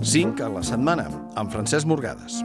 5 a la setmana, amb Francesc Morgades.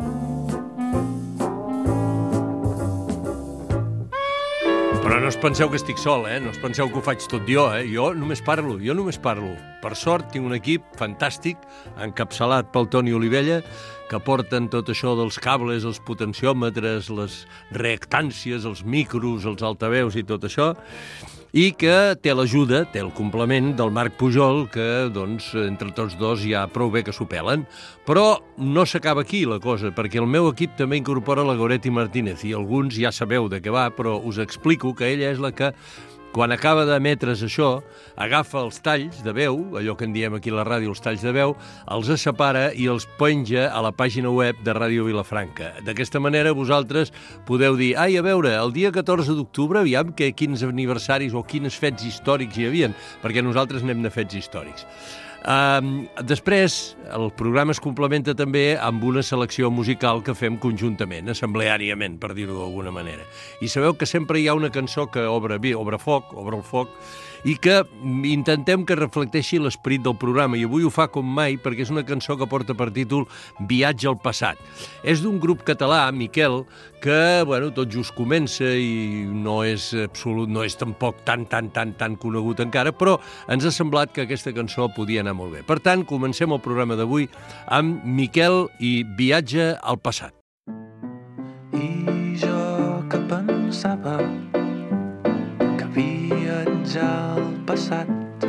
Però no us penseu que estic sol, no us penseu que ho faig tot jo, Jo només parlo. Per sort, tinc un equip fantàstic, encapçalat pel Toni Olivella, que porten tot això dels cables, els potenciòmetres, les reactàncies, els micros, els altaveus i tot això, i que té l'ajuda, té el complement del Marc Pujol, que, doncs, entre tots dos ja prou bé que s'ho pelen. Però no s'acaba aquí la cosa, perquè el meu equip també incorpora la Goretti Martínez, i alguns ja sabeu de què va, però us explico que ella és la que, quan acaba d'emetre's això, agafa els talls de veu, allò que en diem aquí a la ràdio, els talls de veu, els separa i els penja a la pàgina web de Ràdio Vilafranca. D'aquesta manera vosaltres podeu dir, a veure, el dia 14 d'octubre, aviam quins aniversaris o quins fets històrics hi havien, perquè nosaltres anem de fets històrics. Després, el programa es complementa també amb una selecció musical que fem conjuntament, assembleàriament, per dir-ho d'alguna manera. I sabeu que sempre hi ha una cançó que obre el foc, i que intentem que reflecteixi l'esperit del programa, i avui ho fa com mai perquè és una cançó que porta per títol Viatge al passat. És d'un grup català, Miquel, que, tot just comença i no és tampoc tan conegut encara, però ens ha semblat que aquesta cançó podia anar molt bé. Per tant, comencem el programa d'avui amb Miquel i Viatge al passat. I jo que pensava que viatjar al passat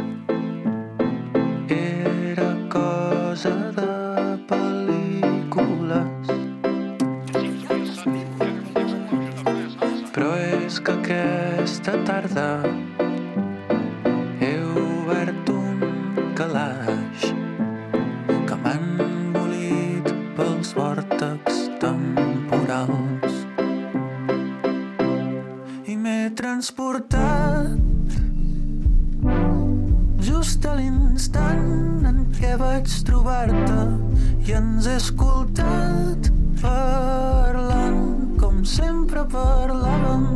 era cosa de pel·lícules, però és que aquesta tarda he obert un calaix que m'ha engolit pels vòrtex temporals i m'he transportat just a l'instant en què vaig trobar-te i ens he escoltat parlant com sempre parlàvem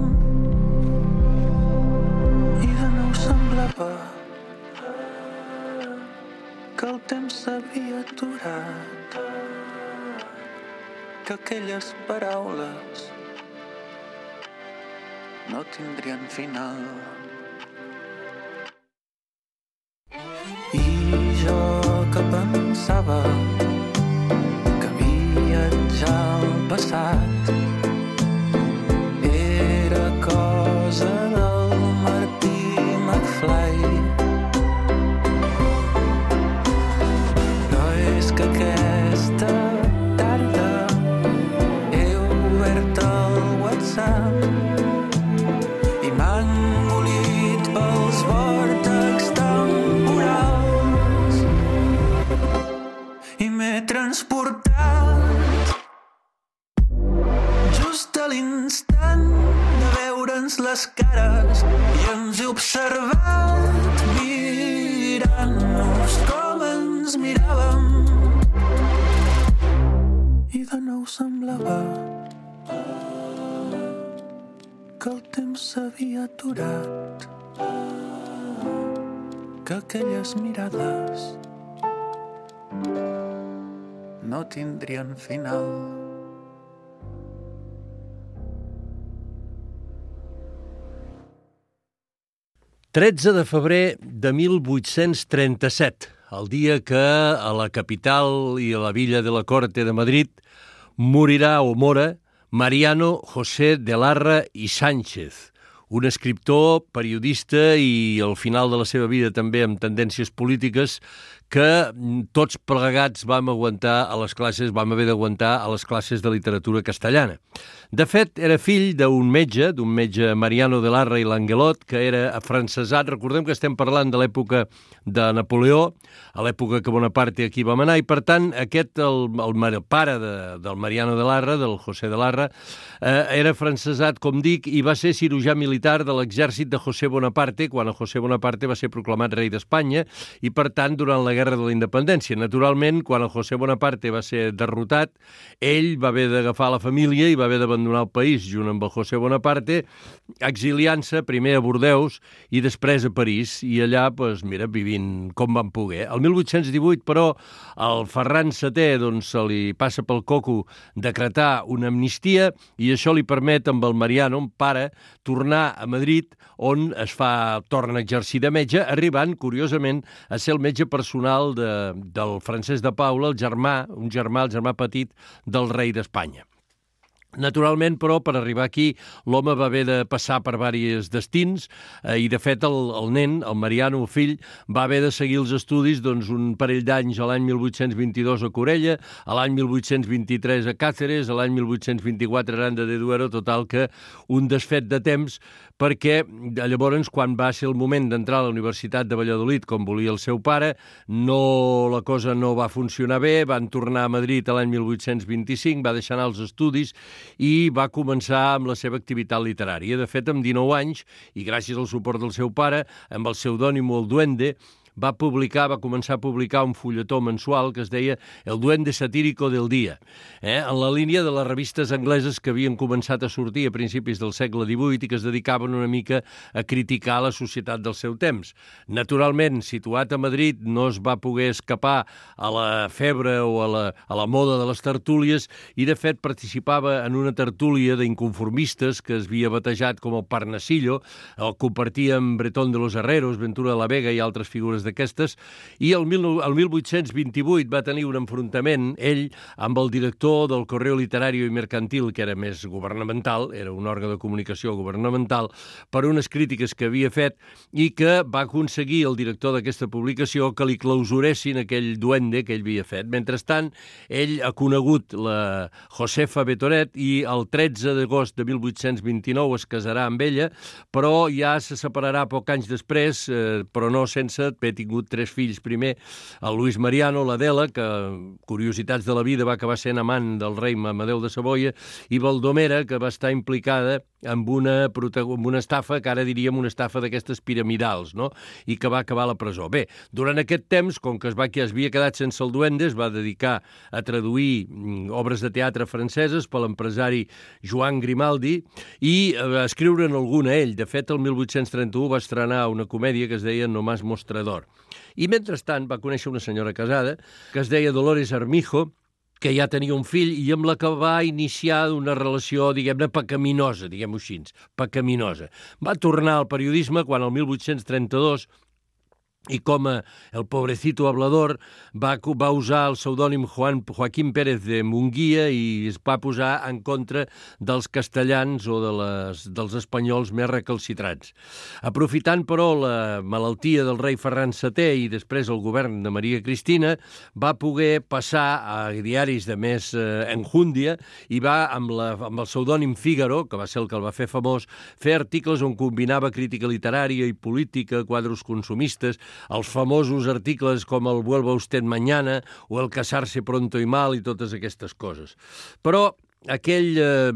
i de nou semblava que el temps s'havia aturat, que aquelles paraules no tindrien final. I jo que pensava que viatjar al passat era cosa del Martí McFly, però és que aquesta tarda he obert el WhatsApp i m'han engolit pels vòrtex temporals i m'he transportat just a l'instant de veure'ns les cares i ens he observat mirant-nos com ens miràvem i de nou semblava que el temps s'havia aturat, que aquelles mirades no tindrien final. «13 de febrer de 1837, el dia que a la capital i a la villa de la Corte de Madrid morirà o mora Mariano José de Larra i Sánchez, un escriptor, periodista i al final de la seva vida també amb tendències polítiques que tots plegats vam haver d'aguantar a les classes de literatura castellana. De fet, era fill d'un metge Mariano de Larra i Languelot, que era afrancesat. Recordem que estem parlant de l'època de Napoleó, a l'època que Bonaparte aquí vam anar, i per tant aquest, el pare del Mariano de Larra, del José de Larra, era afrancesat, com dic, i va ser cirurgià militar de l'exèrcit de José Bonaparte, quan el José Bonaparte va ser proclamat rei d'Espanya, i per tant, durant la Guerra de la Independència. Naturalment, quan el José Bonaparte va ser derrotat, ell va haver d'agafar la família i va haver d'abandonar el país junt amb el José Bonaparte, exiliant-se primer a Bordeus i després a París, i allà, doncs, mira, vivint com van poder. El 1818, però, al Ferran VII doncs, se li passa pel coco decretar una amnistia i això li permet amb el Mariano, un pare, tornar a Madrid, on torna a exercir de metge, arribant, curiosament, a ser el metge personal del Francesc de Paula, el germà petit del rei d'Espanya. Naturalment, però, per arribar aquí, l'home va haver de passar per diversos destins i, de fet, el nen, el Mariano, el fill, va haver de seguir els estudis un parell d'anys a l'any 1822 a Corella, a l'any 1823 a Càceres, a l'any 1824 a Aranda de Duero, total que un desfet de temps, perquè llavors, quan va ser el moment d'entrar a la Universitat de Valladolid, com volia el seu pare, la cosa no va funcionar bé, van tornar a Madrid a l'any 1825, va deixar anar els estudis i va començar amb la seva activitat literària. De fet, amb 19 anys, i gràcies al suport del seu pare, amb el pseudònim El Duende, va començar a publicar un fulletó mensual que es deia El Duende Satírico del Dia, en la línia de les revistes angleses que havien començat a sortir a principis del segle XVIII i que es dedicaven una mica a criticar la societat del seu temps. Naturalment, situat a Madrid, no es va poder escapar a la febre o a la moda de les tertúlies i, de fet, participava en una tertúlia d'inconformistes que es havia batejat com el Parnasillo, el compartia amb Bretón de los Herreros, Ventura de la Vega i altres figures d'aquestes, i el 1828 va tenir un enfrontament, ell, amb el director del Correo Literario i Mercantil, que era més governamental, era un òrgan de comunicació governamental, per unes crítiques que havia fet i que va aconseguir el director d'aquesta publicació que li clausuressin aquell duende que ell havia fet. Mentrestant, ell ha conegut la Josefa Betoret i el 13 d'agost de 1829 es casarà amb ella, però ja se separarà pocs anys després, però no sense haver tingut 3 fills. Primer, el Luis Mariano, l'Adela, que, curiositats de la vida, va acabar sent amant del rei Amadeu de Savoia, i Baldomera, que va estar implicada amb una estafa, que ara diríem una estafa d'aquestes piramidals, no? I que va acabar a la presó. Bé, durant aquest temps, com que es havia quedat sense el duende, es va dedicar a traduir obres de teatre franceses per l'empresari Joan Grimaldi i a escriure'n alguna ell. De fet, el 1831 va estrenar una comèdia que es deia No más mostrador. I, mentrestant, va conèixer una senyora casada que es deia Dolores Armijo, que ja tenia un fill i amb la que va iniciar una relació, diguem-ne, pecaminosa, diguem-ho així, pecaminosa. Va tornar al periodisme quan el 1832 i com el pobrecito hablador va usar el pseudònim Joaquín Pérez de Munguia i es va posar en contra dels castellans o dels espanyols més recalcitrants. Aprofitant, però, la malaltia del rei Ferran VII i després el govern de Maria Cristina, va poder passar a diaris de més enjúndia i va, amb el pseudònim Fígaro, que va ser el que el va fer famós, fer articles on combinava crítica literària i política, quadros consumistes, els famosos articles com el Vuelva usted mañana o el Casarse pronto y mal i totes aquestes coses. Però el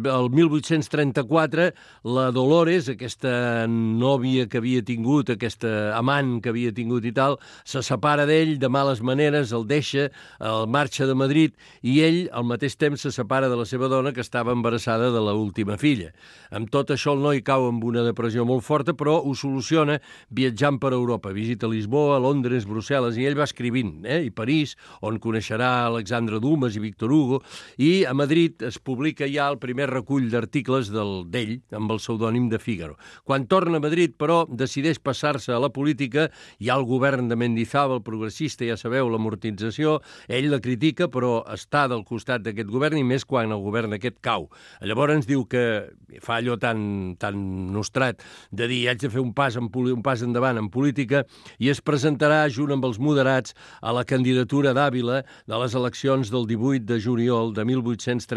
1834, la Dolores, aquesta nòvia que havia tingut, aquesta amant que havia tingut i tal, se separa d'ell de males maneres, el deixa, el marxa de Madrid i ell, al mateix temps, se separa de la seva dona que estava embarassada de l'última filla. Amb tot això, el noi cau amb una depressió molt forta, però ho soluciona viatjant per Europa. Visita Lisboa, Londres, Brussel·les, i ell va escrivint, i París, on coneixerà Alexandre Dumas i Víctor Hugo, i a Madrid es publica ja el primer recull d'articles d'ell, amb el pseudònim de Fígaro. Quan torna a Madrid, però, decideix passar-se a la política. Hi ha el govern de Mendizábal, progressista, ja sabeu, l'amortització. Ell la critica, però està del costat d'aquest govern, i més quan el govern aquest cau. Llavors ens diu que fa allò tan nostrat de dir haig de fer un pas endavant en política i es presentarà junt amb els moderats a la candidatura d'Àvila de les eleccions del 18 de juliol de 1836.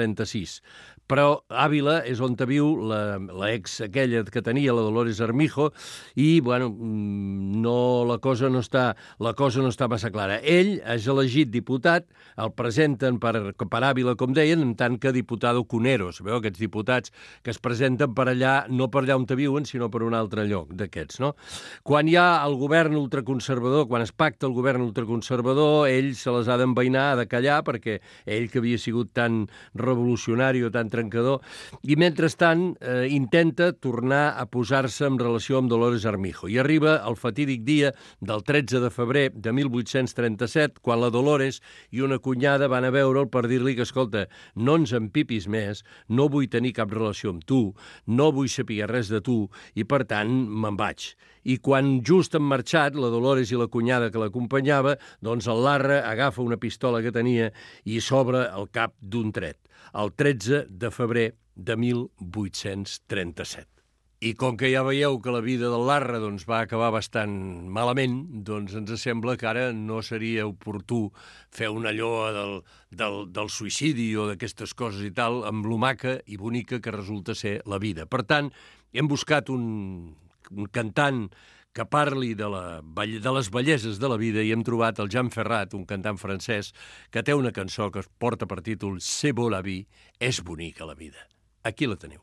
París. Però Àvila és on viu l'ex aquella que tenia, la Dolores Armijo, i, bueno, la cosa no està massa clara. Ell és elegit diputat, el presenten per Àvila, com deien, en tant que diputado cunero. Sabeu, aquests diputats que es presenten per allà, no per allà on viuen, sinó per un altre lloc d'aquests, no? Quan hi ha el govern ultraconservador, quan es pacta el govern ultraconservador, ell se les ha d'envainar, ha de callar, perquè ell, que havia sigut tan revolucionari o tan trencador, i mentrestant intenta tornar a posar-se en relació amb Dolores Armijo. I arriba el fatídic dia del 13 de febrer de 1837, quan la Dolores i una cunyada van a veure'l per dir-li que, escolta, no ens empipis més, no vull tenir cap relació amb tu, no vull saber res de tu, i per tant me'n vaig. I quan just han marxat, la Dolores i la cunyada que l'acompanyava, doncs el Larra agafa una pistola que tenia i s'obre el cap d'un tret, el 13 de febrer de 1837. I com que ja veieu que la vida del Larra va acabar bastant malament, doncs ens sembla que ara no seria oportú fer una lloa del suïcidi o d'aquestes coses i tal, amb lo maca i bonica que resulta ser la vida. Per tant, hem buscat un cantant que parli de les belleses de la vida i hem trobat el Jean Ferrat, un cantant francès, que té una cançó que es porta per títol C'est beau la vie, és bonica la vida. Aquí la teniu.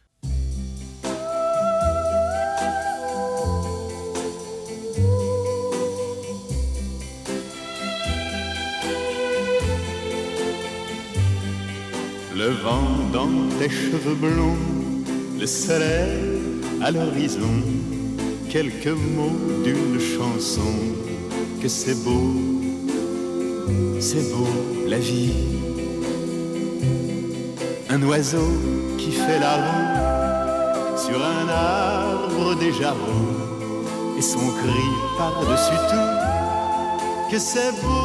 Le vent dans tes cheveux blonds, le soleil à l'horizon, quelques mots d'une chanson, que c'est beau la vie. Un oiseau qui fait la roue sur un arbre déjà roux, et son cri par-dessus tout, que c'est beau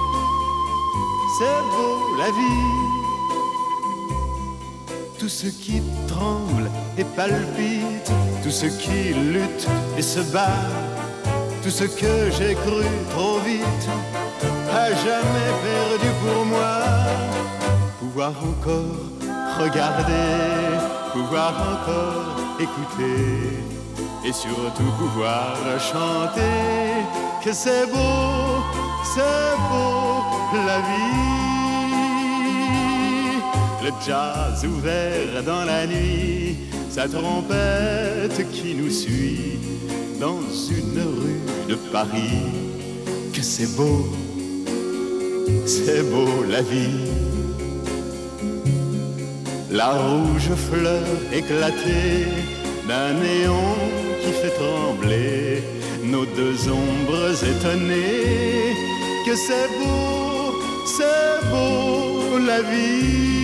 la vie. Tout ce qui tremble et palpite, tout ce qui lutte et se bat, tout ce que j'ai cru trop vite, à jamais perdu pour moi. Pouvoir encore regarder, pouvoir encore écouter, et surtout pouvoir chanter, que c'est beau la vie. Le jazz ouvert dans la nuit, sa trompette qui nous suit dans une rue de Paris, que c'est beau la vie. La rouge fleur éclatée d'un néon qui fait trembler nos deux ombres étonnées, que c'est beau la vie.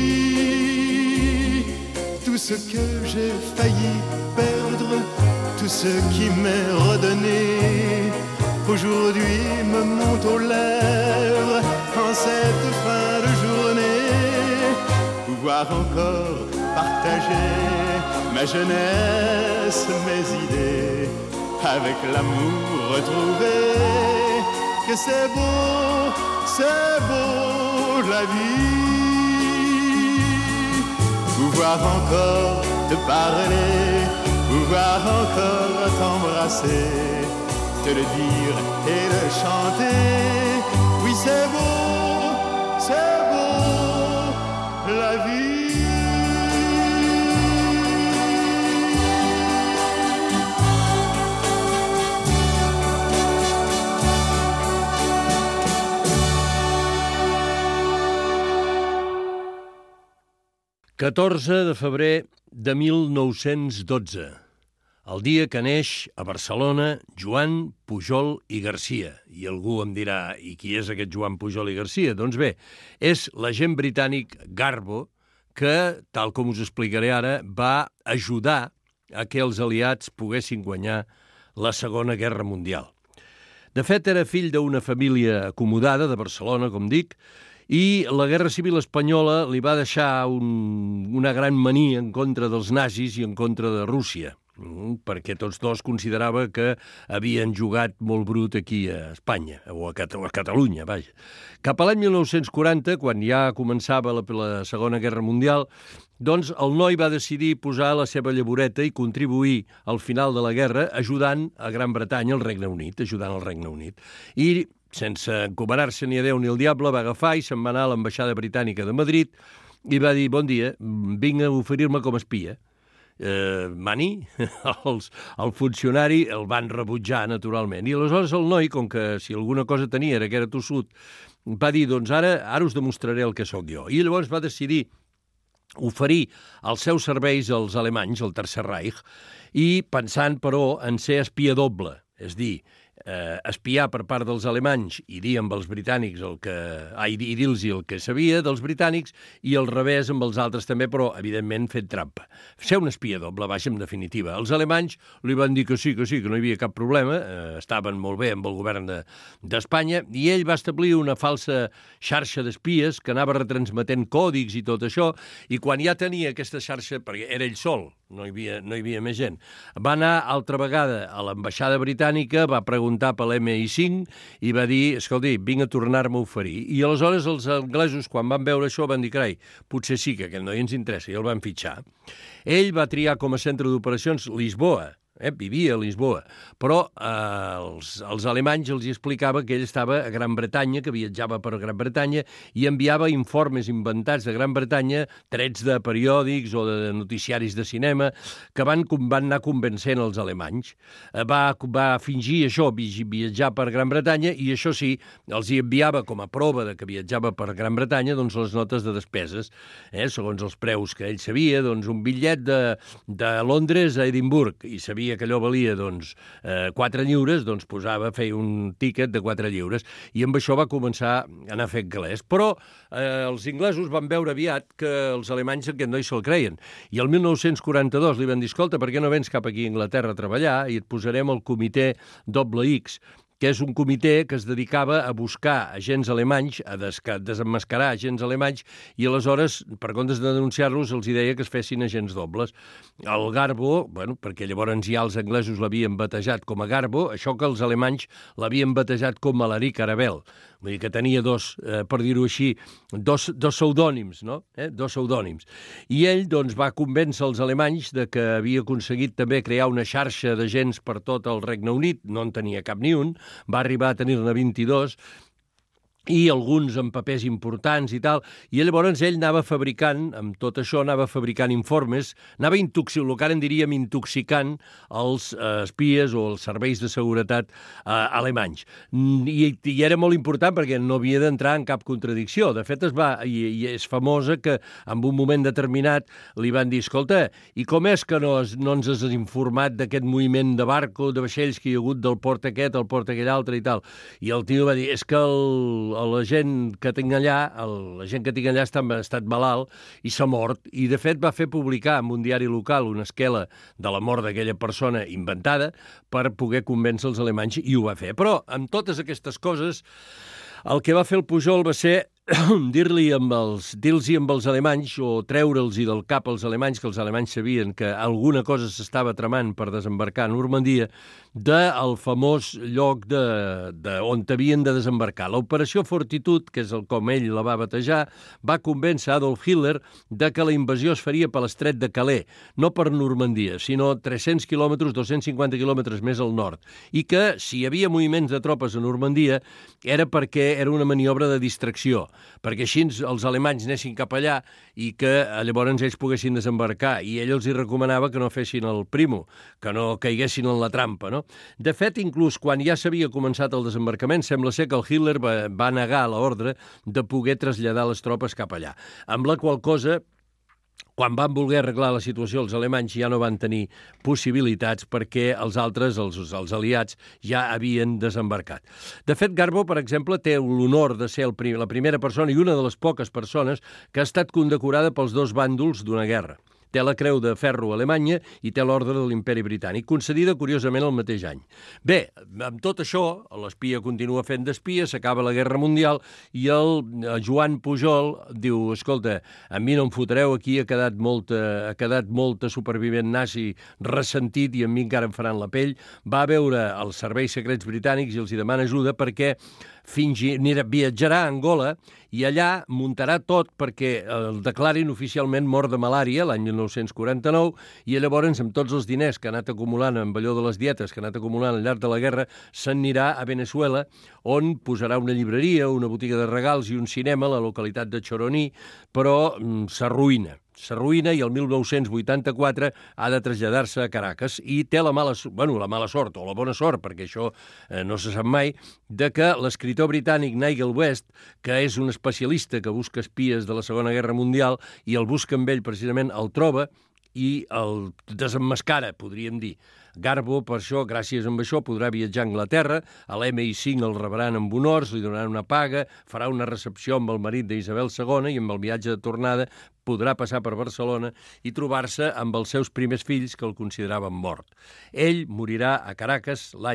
Tout ce que j'ai failli perdre, tout ce qui m'est redonné, aujourd'hui me monte aux lèvres en cette fin de journée. Pouvoir encore partager ma jeunesse, mes idées, avec l'amour retrouvé, que c'est beau la vie. Pouvoir encore te parler, pouvoir encore t'embrasser, te le dire et le chanter. Oui, c'est beau la vie. « 14 de febrer de 1912, el dia que neix a Barcelona Joan Pujol i Garcia. I algú em dirà, i qui és aquest Joan Pujol i Garcia? Doncs bé, és l'agent britànic Garbo que, tal com us explicaré ara, va ajudar a que els aliats poguessin guanyar la Segona Guerra Mundial. De fet, era fill d'una família acomodada de Barcelona, com dic, i la Guerra Civil Espanyola li va deixar una gran mania en contra dels nazis i en contra de Rússia. perquè tots dos considerava que havien jugat molt brut aquí a Espanya, o a Catalunya, vaja. Cap a l'any 1940, quan ja començava la Segona Guerra Mundial, doncs el noi va decidir posar la seva llavoreta i contribuir al final de la guerra ajudant a Gran Bretanya, al Regne Unit, I, sense encomanar-se ni a Déu ni al diable, va agafar i se'n va anar a l'ambaixada britànica de Madrid i va dir, bon dia, vinc a oferir-me com a espia. Mani, el funcionari el van rebutjar, naturalment. I aleshores el noi, com que si alguna cosa tenia era que era tossut, va dir, doncs ara us demostraré el que sóc jo. I llavors va decidir oferir els seus serveis als alemanys, al Tercer Reich, i pensant, però, en ser espia doble, és dir, espiar per part dels alemanys i dir amb els britànics dir-los el que sabia dels britànics i al revés amb els altres també, però evidentment fent trampa. Ser un espia doble, vaja, en definitiva. Els alemanys li van dir que sí, que no hi havia cap problema, estaven molt bé amb el govern d'Espanya, i ell va establir una falsa xarxa d'espies que anava retransmetent còdics i tot això, i quan ja tenia aquesta xarxa, perquè era ell sol, no hi havia més gent, va anar altra vegada a l'ambaixada britànica, va preguntar per l'MI5 i va dir, escolti, vinc a tornar-me a oferir. I aleshores els anglesos, quan van veure això, van dir, carai, potser sí que aquest noi ens interessa, i el van fitxar. Ell va triar com a centre d'operacions Lisboa, vivia a Lisboa, però els alemanys els explicava que ell estava a Gran Bretanya, que viatjava per Gran Bretanya i enviava informes inventats de Gran Bretanya, trets de periòdics o de noticiaris de cinema, que van anar convencent els alemanys. Va fingir això, viatjar per Gran Bretanya, i això sí, els hi enviava com a prova de que viatjava per Gran Bretanya doncs les notes de despeses, segons els preus que ell sabia, doncs un bitllet de Londres a Edimburg, i sabia que allò valia 4 lliures, doncs feia un tíquet de 4 lliures, i amb això va començar a anar fent calés. Però els inglesos van veure aviat que els alemanys aquest noi se'l creien, i el 1942 li van dir, escolta, per què no vens cap aquí a Anglaterra a treballar i et posarem el comitè XX, que és un comitè que es dedicava a buscar agents alemanys, a desemmascarar agents alemanys, i aleshores, per comptes de denunciar-los, els deia que es fessin agents dobles. El Garbo, perquè llavors ja els anglesos l'havien batejat com a Garbo, això que els alemanys l'havien batejat com a Alaric Arabel. Vull dir que tenia per dir-ho així, dos pseudònims, no? Dos pseudònims. I ell, doncs, va convèncer els alemanys de que havia aconseguit també crear una xarxa d'agents per tot el Regne Unit, no en tenia cap ni un, va arribar a tenir-ne 22, i alguns amb papers importants i tal, i llavors ell anava fabricant, amb tot això, anava fabricant informes, anava el que ara en diríem intoxicant els espies o els serveis de seguretat alemanys. I era molt important perquè no havia d'entrar en cap contradicció. De fet, i és famosa que en un moment determinat li van dir, escolta, i com és que no ens has informat d'aquest moviment de barco, de vaixells que hi ha hagut del port aquest, al port aquell altre i tal? I el tio va dir, és que la gent que tinc allà ha estat malalt i s'ha mort, i de fet va fer publicar en un diari local una esquela de la mort d'aquella persona inventada per poder convèncer els alemanys, i ho va fer. Però amb totes aquestes coses el que va fer el Pujol va ser dir-los amb els alemanys o treure'ls del cap als alemanys, que els alemanys sabien que alguna cosa s'estava tramant per desembarcar a Normandia, del famós lloc on havien de desembarcar. L'Operació Fortitude, que és com ell la va batejar, va convèncer Adolf Hitler de que la invasió es faria per l'estret de Calais, no per Normandia, sinó 300 quilòmetres, 250 quilòmetres més al nord, i que si hi havia moviments de tropes a Normandia era perquè era una maniobra de distracció, perquè així els alemanys anessin cap allà i que llavors ells poguessin desembarcar, i ell els hi recomanava que no fessin el primo, que no caiguessin en la trampa, no? De fet, inclús quan ja s'havia començat el desembarcament, sembla ser que el Hitler va negar l'ordre de poder traslladar les tropes cap allà, amb la qual cosa, quan van voler arreglar la situació, els alemanys ja no van tenir possibilitats perquè els altres, els aliats, ja havien desembarcat. De fet, Garbo, per exemple, té l'honor de ser la primera persona i una de les poques persones que ha estat condecorada pels dos bàndols d'una guerra. té la Creu de Ferro a Alemanya i té l'Ordre de l'Imperi Britànic, concedida curiosament el mateix any. Bé, amb tot això, l'espia continua fent d'espia, s'acaba la Guerra Mundial i el Joan Pujol diu, escolta, a mi no em fotreu, aquí ha quedat molta supervivent nazi ressentit i a mi encara em faran la pell. Va a veure els serveis secrets britànics i els hi demana ajuda perquè viatjarà a Angola i allà muntarà tot perquè el declarin oficialment mort de malària l'any 1949 i llavors amb tots els diners que ha anat acumulant amb allò de les dietes que ha anat acumulant al llarg de la guerra se'n anirà a Venezuela on posarà una llibreria, una botiga de regals i un cinema a la localitat de Choroní, però s'arruïna i el 1984 ha de traslladar-se a Caracas i té la mala sort o la bona sort, perquè això no se sap mai, de que l'escriptor britànic Nigel West, que és un especialista que busca espies de la Segona Guerra Mundial i el busca amb ell precisament, el troba i el desemmascara, podríem dir. Garbo, per això, gràcies a això, podrà viatjar a Anglaterra, a l'MI5 el rebran amb honors, li donaran una paga, farà una recepció amb el marit d'Isabel II i amb el viatge de tornada podrà passar per Barcelona i trobar-se amb els seus primers fills que el consideraven mort. Ell morirà a Caracas l'any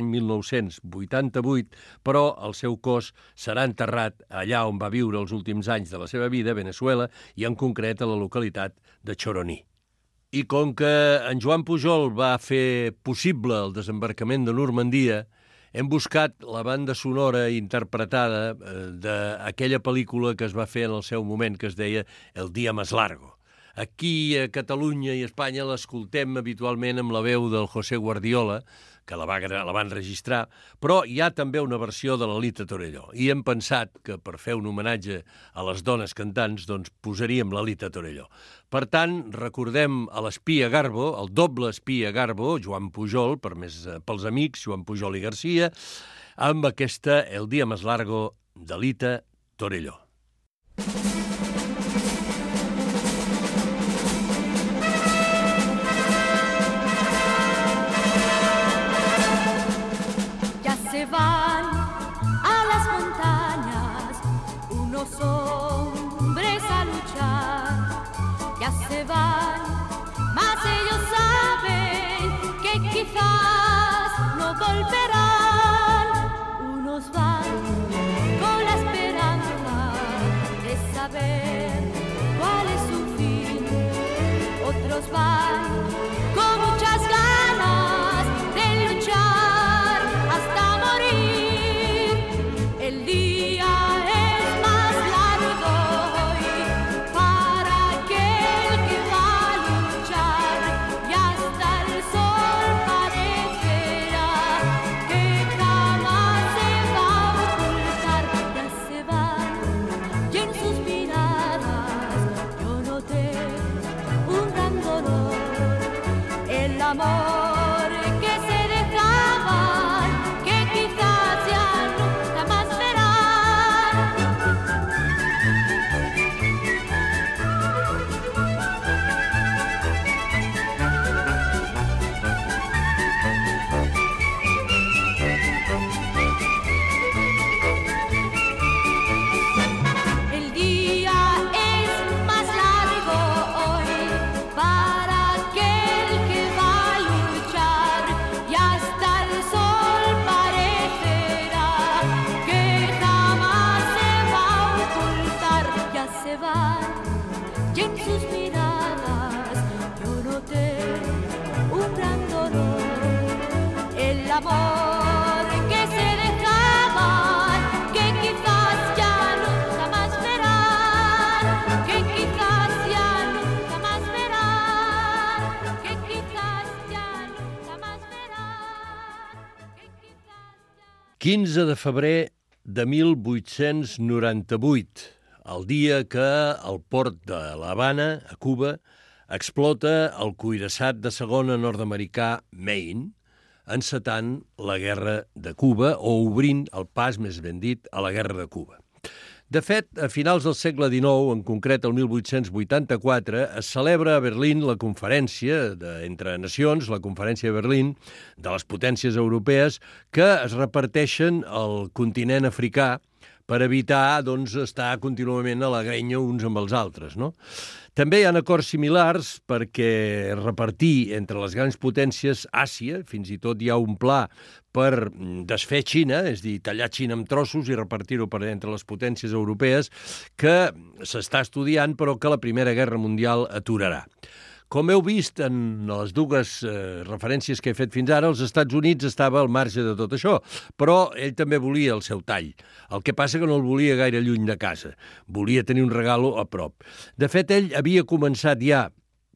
1988, però el seu cos serà enterrat allà on va viure els últims anys de la seva vida, a Venezuela, i en concret a la localitat de Choroní. I com que en Joan Pujol va fer possible el desembarcament de Normandia, hem buscat la banda sonora interpretada d'aquella pel·lícula que es va fer en el seu moment, que es deia El día más largo. Aquí, a Catalunya i a Espanya, l'escoltem habitualment amb la veu del José Guardiola, que la van registrar, però hi ha també una versió de la Lita Torelló. I hem pensat que per fer un homenatge a les dones cantants, doncs posaríem la Lita Torelló. Per tant, recordem a l'espia Garbo, el doble espia Garbo, Joan Pujol, pels amics, Joan Pujol i Garcia, amb aquesta El día más largo de Lita Torelló. Van a las montañas unos hombres a luchar, ya se van, mas ellos saben que quizás no volverán. Unos van con la esperanza de saber cuál es su fin, otros van con muchas ganas de luchar hasta morir. El día es más largo hoy para aquel que va a luchar y hasta el sol parecerá que jamás se va a ocultar. Ya se van y en sus miradas yo noté un gran dolor. El amor que se dejaban, que quizás ya nunca más verán. El día es más largo hoy para aquel que va a luchar y hasta el sol parecerá que jamás se va a ocultar. Ya se van y en sus miradas yo noté un gran dolor. El amor que se dejaban, que quizás ya nunca más verán, que quizás ya nunca más verán, que quizás ya nunca más verán, que quizás ya... 15 de febrer de 1898, el dia que al port de l'Havana, a Cuba, explota el cuirassat de segona nord-americà Maine, encetant la Guerra de Cuba, o obrint el pas, més ben dit, a la Guerra de Cuba. De fet, a finals del segle XIX, en concret el 1884, es celebra a Berlín la conferència entre nacions, la conferència de Berlín, de les potències europees, que es reparteixen al continent africà per evitar doncs, estar contínuament a la grenya uns amb els altres, no? També hi ha acords similars perquè repartir entre les grans potències Àsia, fins i tot hi ha un pla per desfer Xina, és a dir, tallar Xina en trossos i repartir-ho per entre les potències europees, que s'està estudiant però que la Primera Guerra Mundial aturarà. Com heu vist en les dues referències que he fet fins ara, els Estats Units estava al marge de tot això, però ell també volia el seu tall. El que passa que no el volia gaire lluny de casa. Volia tenir un regalo a prop. De fet, ell havia començat ja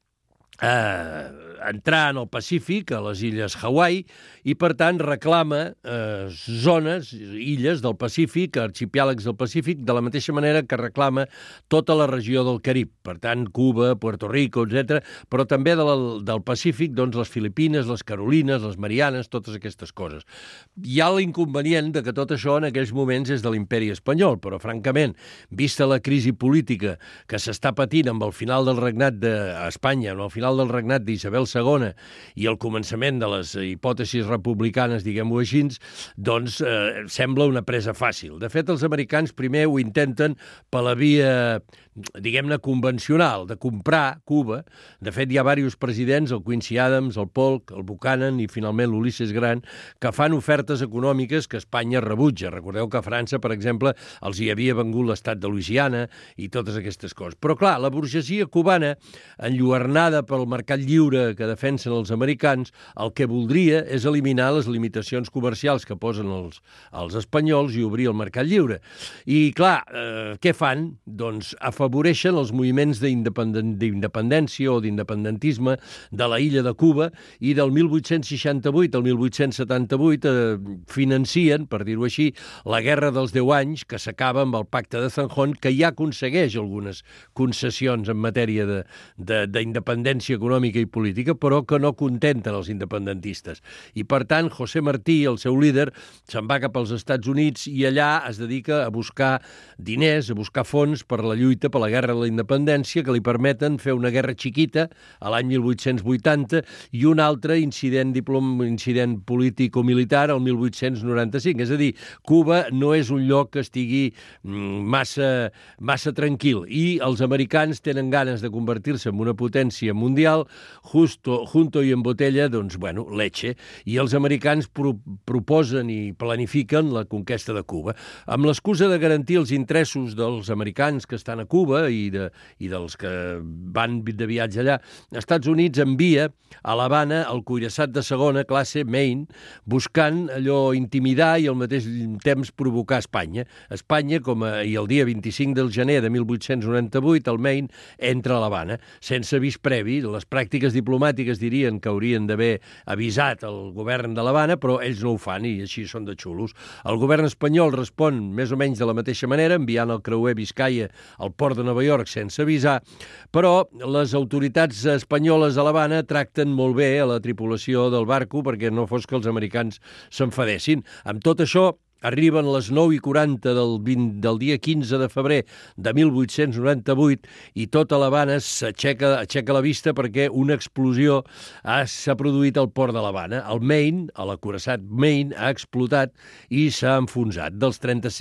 a entrar en el Pacífic, a les illes Hawaii, i per tant reclama zones, illes del Pacífic, arxipiàlegs del Pacífic, de la mateixa manera que reclama tota la regió del Carib, per tant Cuba, Puerto Rico, etc., però també del Pacífic, doncs les Filipines, les Carolines, les Marianes, totes aquestes coses. Hi ha l'inconvenient de que tot això en aquells moments és de l'imperi espanyol, però francament, vista la crisi política que s'està patint amb el final del regnat d'Espanya, amb el final del regnat d'Isabel II i el començament de les hipòtesis republicanes, diguem-ho així, doncs sembla una presa fàcil. De fet, els americans primer ho intenten per la via, diguem-ne, convencional, de comprar Cuba. De fet, hi ha diversos presidents, el Quincy Adams, el Polk, el Buchanan i finalment l'Ulisses Grant, que fan ofertes econòmiques que Espanya rebutja. Recordeu que a França, per exemple, els hi havia vengut l'estat de Louisiana i totes aquestes coses. Però, clar, la burgesia cubana, enlluernada pel mercat lliure que defensen els americans, el que voldria és eliminar les limitacions comercials que posen els espanyols i obrir el mercat lliure. I, clar, què fan? Doncs afavoreixen els moviments d'independència o d'independentisme de la illa de Cuba i del 1868 al 1878 financien, per dir-ho així, la Guerra dels 10 anys que s'acaba amb el Pacte de Zanjón, que ja aconsegueix algunes concessions en matèria d'independència econòmica i política, però que no contenten els independentistes. I, per tant, José Martí, el seu líder, se'n va cap als Estats Units i allà es dedica a buscar diners, a buscar fons per la lluita per la Guerra de la Independència, que li permeten fer una guerra xiquita a l'any 1880 i un altre incident polític-militar al 1895. És a dir, Cuba no és un lloc que estigui massa tranquil i els americans tenen ganes de convertir-se en una potència mundial, junto y en botella, doncs, bueno, leche. I els americans proposen i planifiquen la conquesta de Cuba. Amb l'excusa de garantir els interessos dels americans que estan a Cuba i dels que van de viatge allà, els Estats Units envia a l'Havana el cuirassat de segona classe, Maine, buscant allò intimidar i al mateix temps provocar Espanya. Espanya, i el dia 25 del gener de 1898, el Maine entra a l'Havana, sense avís previ. Les pràctiques diplomàtiques dirien que haurien d'haver avisat el govern de l'Havana, però ells no ho fan i així són de xulos. El govern espanyol respon més o menys de la mateixa manera, enviant el creuer Vizcaya al port de Nova York sense avisar, però les autoritats espanyoles a l'Havana tracten molt bé a la tripulació del barco perquè no fos que els americans s'enfadessin. Amb tot això, arriben les 9:40 del dia 15 de febrer de 1898 i tota l'Havana aixeca la vista perquè una explosió s'ha produït al port de l'Havana. El Maine, l'acuirassat Maine, ha explotat i s'ha enfonsat. Dels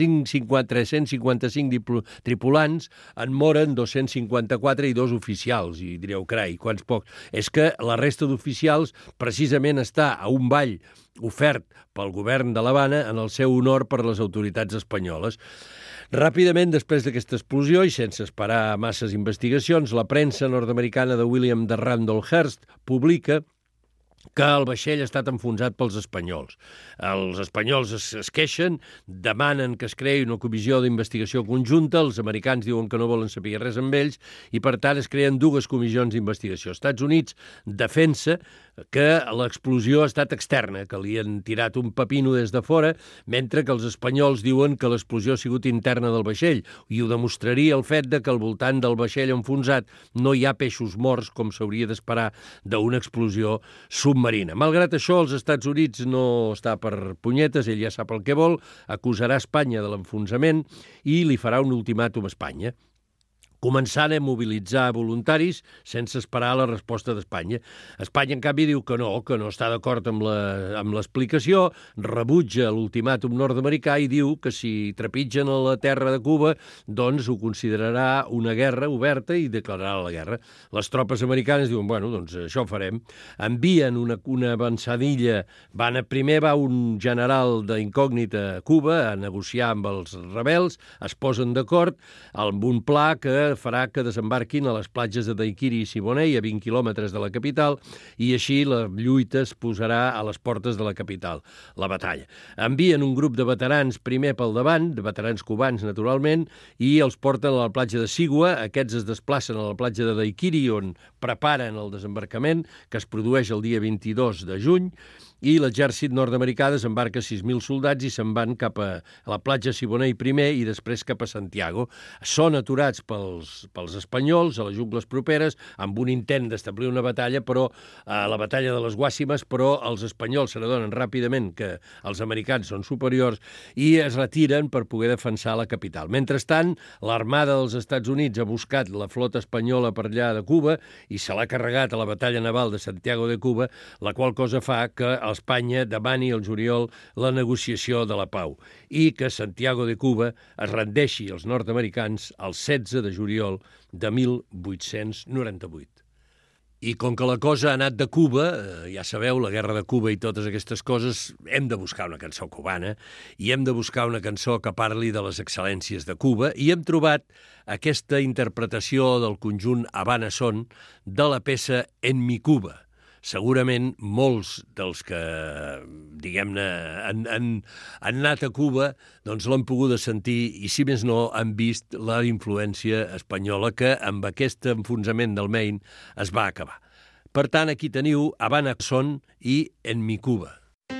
355 tripulants en moren 254 i 2 oficials. I direu, carai, quants pocs. És que la resta d'oficials precisament està a un ball ofert pel govern de l'Havana en el seu honor per les autoritats espanyoles. Ràpidament, després d'aquesta explosió i sense esperar masses investigacions, la premsa nord-americana de William de Randolph Hearst publica que el vaixell ha estat enfonsat pels espanyols. Els espanyols es queixen, demanen que es creï una comissió d'investigació conjunta, els americans diuen que no volen saber res amb ells i, per tant, es creen 2 comissions d'investigació. Els Estats Units defensa que l'explosió ha estat externa, que li han tirat un pepino des de fora, mentre que els espanyols diuen que l'explosió ha sigut interna del vaixell, i ho demostraria el fet de que al voltant del vaixell enfonsat no hi ha peixos morts, com s'hauria d'esperar d'una explosió submarina. Malgrat això, els Estats Units no està per punyetes, ell ja sap el que vol, acusarà Espanya de l'enfonsament i li farà un ultimàtum a Espanya. començant a mobilitzar voluntaris sense esperar la resposta d'Espanya. Espanya, en canvi, diu que no està d'acord amb l'explicació, rebutja l'ultimàtum nord-americà i diu que si trepitgen a la terra de Cuba, doncs ho considerarà una guerra oberta i declararà la guerra. Les tropes americanes diuen, bueno, doncs això farem. Envien una avançadilla, primer va un general d'incògnita a Cuba a negociar amb els rebels, es posen d'acord amb un pla que farà que desembarquin a les platges de Daiquiri i Siboney, a 20 quilòmetres de la capital, i així la lluita es posarà a les portes de la capital, la batalla. Envien un grup de veterans primer pel davant, de veterans cubans, naturalment, i els porten a la platja de Sigua. Aquests es desplacen a la platja de Daiquiri, on preparen el desembarcament, que es produeix el dia 22 de juny, i l'exèrcit nord-americà desembarca 6.000 soldats i se'n van cap a la platja Siboney primer i després cap a Santiago. Són aturats pels espanyols a les jungles properes amb un intent d'establir una batalla, però la batalla de les Guàsimes, però els espanyols se n'adonen ràpidament que els americans són superiors i es retiren per poder defensar la capital. Mentrestant, l'armada dels Estats Units ha buscat la flota espanyola per allà de Cuba i se l'ha carregat a la batalla naval de Santiago de Cuba, la qual cosa fa que Espanya demani al juliol la negociació de la pau i que Santiago de Cuba es rendeixi als nord-americans el 16 de juliol de 1898. I com que la cosa ha anat de Cuba, ja sabeu, la guerra de Cuba i totes aquestes coses, hem de buscar una cançó cubana i hem de buscar una cançó que parli de les excel·lències de Cuba i hem trobat aquesta interpretació del conjunt Habana Son de la peça En mi Cuba. Segurament molts dels que, diguem-ne, han anat a Cuba doncs l'han pogut sentir i, si més no, han vist la influència espanyola que amb aquest enfonsament del Maine es va acabar. Per tant, aquí teniu Habana Son i En mi Cuba.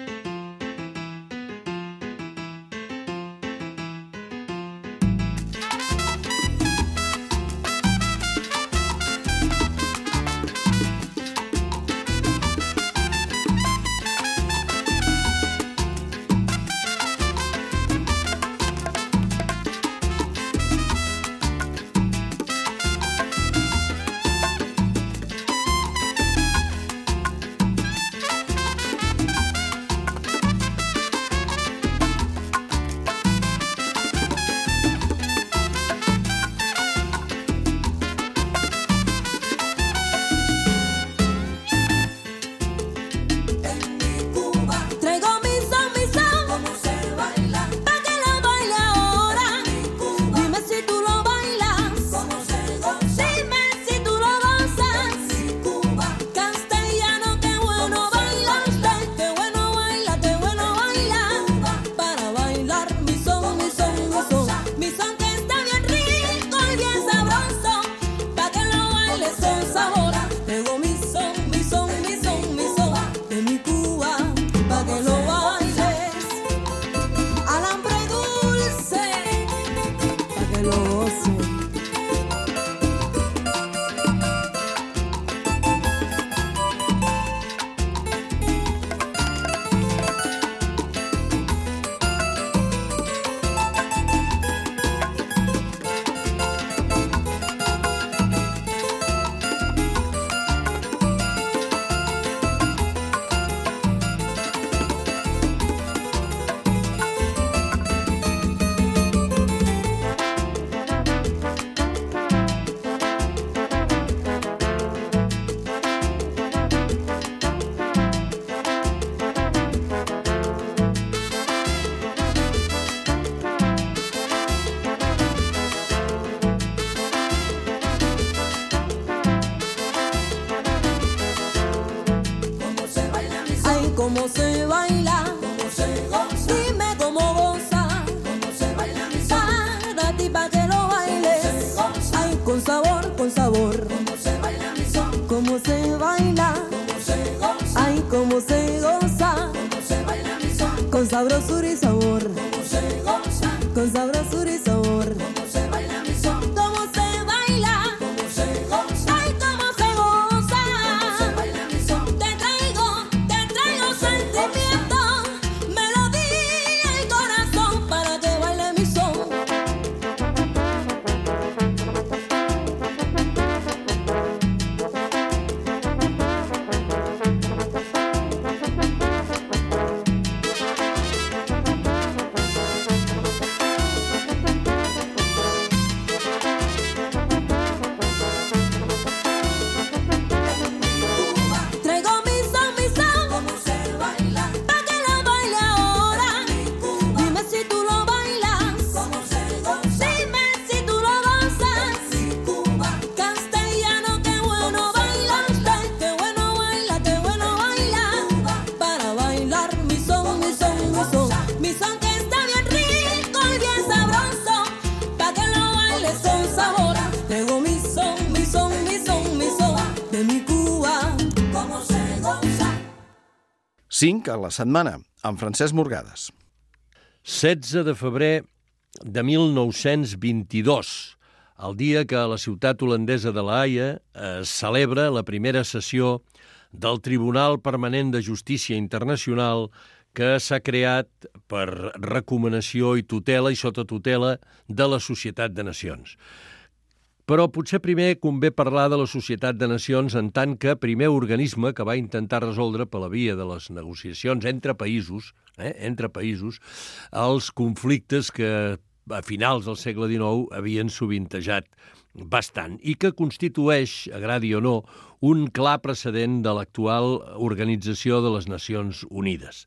cómo se baila, cómo se goza, dime cómo goza, cómo se baila mi son, para ti pa' que lo bailes, ay, con sabor, cómo se baila mi son, cómo se baila, cómo se goza, ay, cómo se goza, cómo se baila mi son, con sabrosura y sabor, cómo se goza, con sabrosura y sabor, cómo se baila mi son, cómo se baila, cómo se goza, ay, cómo se goza, cómo se baila mi son, te traigo sentimiento, melodía y corazón para que baile mi son. 5 a la setmana, amb Francesc Morgades. 16 de febrer de 1922, el dia que a la ciutat holandesa de La Haia es celebra la primera sessió del Tribunal Permanent de Justícia Internacional que s'ha creat per recomanació i tutela i sota tutela de la Societat de Nacions. Però potser primer convé parlar de la Societat de Nacions en tant que primer organisme que va intentar resoldre per la via de les negociacions entre països, els conflictes que a finals del segle XIX havien sovintejat bastant i que constitueix, agradi o no, un clar precedent de l'actual Organització de les Nacions Unides.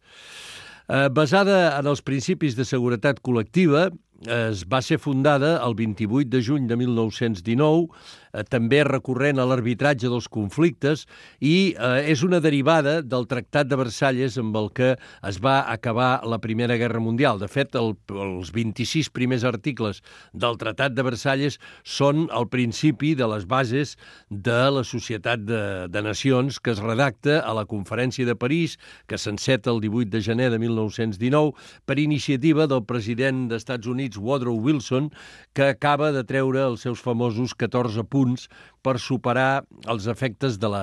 Basada en els principis de seguretat col·lectiva, es va ser fundada el 28 de juny de 1919, també recorrent a l'arbitratge dels conflictes, i és una derivada del Tractat de Versalles amb el que es va acabar la Primera Guerra Mundial. De fet, els 26 primers articles del Tractat de Versalles són el principi de les bases de la Societat de Nacions que es redacta a la Conferència de París, que s'enceta el 18 de gener de 1919, per iniciativa del president dels Estats Units, Woodrow Wilson, que acaba de treure els seus famosos 14 punts per superar els efectes de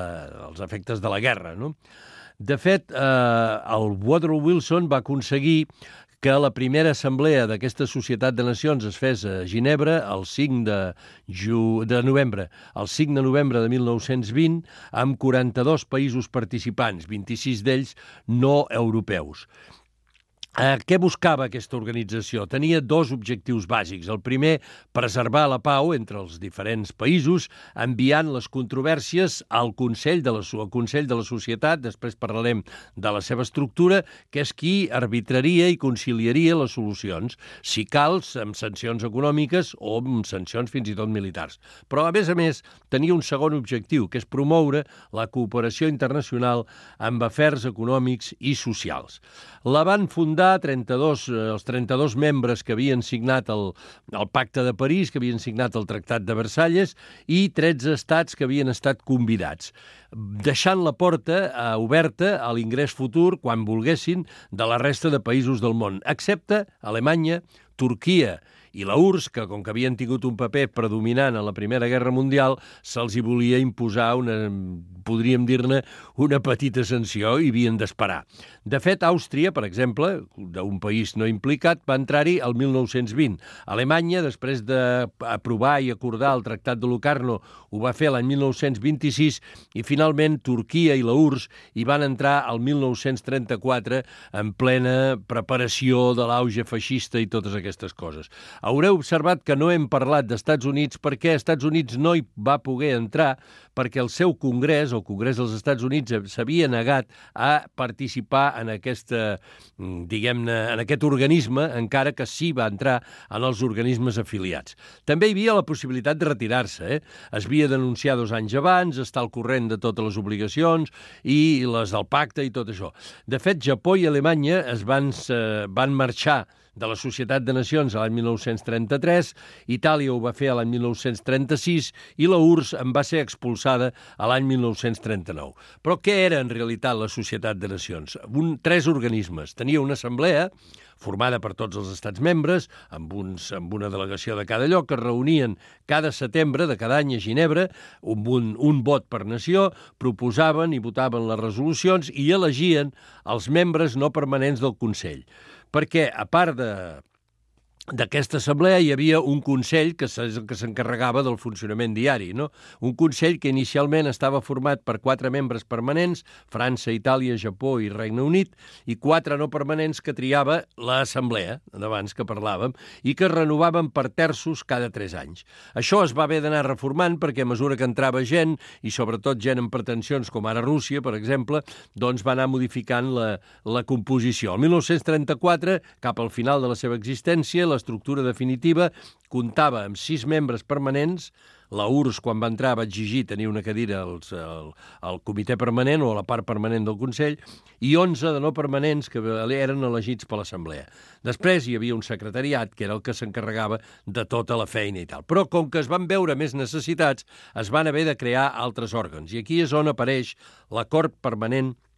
la guerra, no? De fet, el Woodrow Wilson va aconseguir que la primera assemblea d'aquesta Societat de Nacions es fes a Ginebra el 5 de novembre de 1920, amb 42 països participants, 26 d'ells no europeus. Què buscava aquesta organització? Tenia dos objectius bàsics. El primer, preservar la pau entre els diferents països, enviant les controvèrsies al Consell de la Societat, després parlarem de la seva estructura, que és qui arbitraria i conciliaria les solucions, si cal, amb sancions econòmiques o amb sancions fins i tot militars. Però, a més, tenia un segon objectiu, que és promoure la cooperació internacional amb afers econòmics i socials. La van fundar els 32 membres que havien signat el Pacte de París, que havien signat el Tractat de Versalles, i 13 estats que havien estat convidats, deixant la porta oberta a l'ingrés futur, quan volguessin, de la resta de països del món, excepte Alemanya, Turquia i la URSS, que com que havien tingut un paper predominant a la Primera Guerra Mundial, se'ls hi volia imposar podríem dir-ne, una petita sanció i havien d'esperar. De fet, Àustria, per exemple, d'un país no implicat, va entrar-hi el 1920. Alemanya, després d'aprovar i acordar el Tractat de Locarno, ho va fer l'any 1926 i finalment Turquia i la URSS hi van entrar el 1934 en plena preparació de l'auge feixista i totes aquestes coses. Haureu observat que no hem parlat d'Estats Units perquè Estats Units no hi va poder entrar perquè el seu Congrés, el Congrés dels Estats Units, s'havia negat a participar en aquest organisme, encara que sí va entrar en els organismes afiliats. També hi havia la possibilitat de retirar-se. Es havia d'anunciar 2 anys abans, estar al corrent de totes les obligacions i les del pacte i tot això. De fet, Japó i Alemanya van marxar de la Societat de Nacions a l'any 1933, Itàlia ho va fer a l'any 1936 i la URSS en va ser expulsada a l'any 1939. Però què era en realitat la Societat de Nacions? 3 organismes. Tenia una assemblea formada per tots els estats membres, amb una delegació de cada lloc, que es reunien cada setembre de cada any a Ginebra, un vot per nació, proposaven i votaven les resolucions i elegien els membres no permanents del Consell. Perquè, a part d'aquesta assemblea, hi havia un Consell que s'encarregava del funcionament diari, no? Un Consell que inicialment estava format per 4 membres permanents, França, Itàlia, Japó i Regne Unit, i 4 no permanents que triava l'assemblea, d'abans que parlàvem, i que es renovaven per terços cada 3 anys. Això es va haver d'anar reformant perquè a mesura que entrava gent, i sobretot gent amb pretensions com ara Rússia, per exemple, doncs va anar modificant la composició. El 1934, cap al final de la seva existència, l'estructura definitiva comptava amb 6 membres permanents. La URSS, quan va entrar, va exigir tenir una cadira al comitè permanent o a la part permanent del Consell, i 11 de no permanents que eren elegits per l'Assemblea. Després hi havia un secretariat, que era el que s'encarregava de tota la feina i tal. Però com que es van veure més necessitats, es van haver de crear altres òrgans. I aquí és on apareix l'Acord Permanent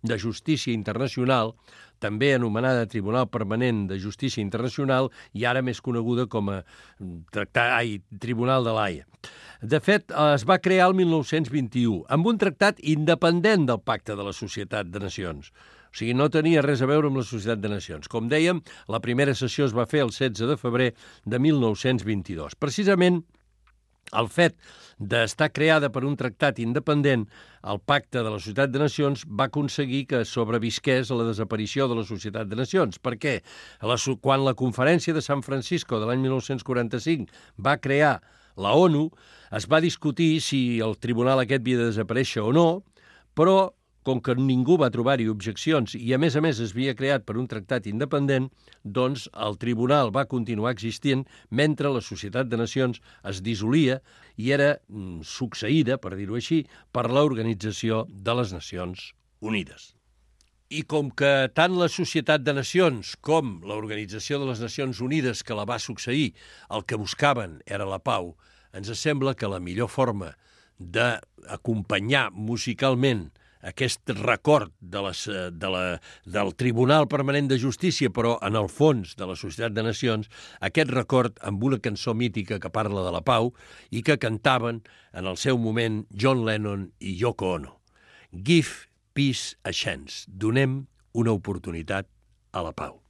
de Justícia Internacional, també anomenada Tribunal Permanent de Justícia Internacional i ara més coneguda com a Tribunal de l'Haia. De fet, es va crear el 1921 amb un tractat independent del Pacte de la Societat de Nacions. O sigui, no tenia res a veure amb la Societat de Nacions. Com dèiem, la primera sessió es va fer el 16 de febrer de 1922. Precisament, el fet d'estar creada per un tractat independent, el Pacte de la Societat de Nacions va aconseguir que sobrevisqués a la desaparició de la Societat de Nacions. Per què? Quan la Conferència de San Francisco de l'any 1945 va crear la ONU, es va discutir si el tribunal aquest havia de desaparèixer o no, però com que ningú va trobar-hi objeccions i, a més es havia creat per un tractat independent, doncs el tribunal va continuar existint mentre la Societat de Nacions es dissolia i era succeïda, per dir-ho així, per l'Organització de les Nacions Unides. I com que tant la Societat de Nacions com l'Organització de les Nacions Unides que la va succeir el que buscaven era la pau, ens sembla que la millor forma d'acompanyar musicalment aquest record del Tribunal Permanent de Justícia, però en el fons de la Societat de Nacions, aquest record amb una cançó mítica que parla de la pau i que cantaven en el seu moment John Lennon i Yoko Ono. Give peace a chance. Donem una oportunitat a la pau.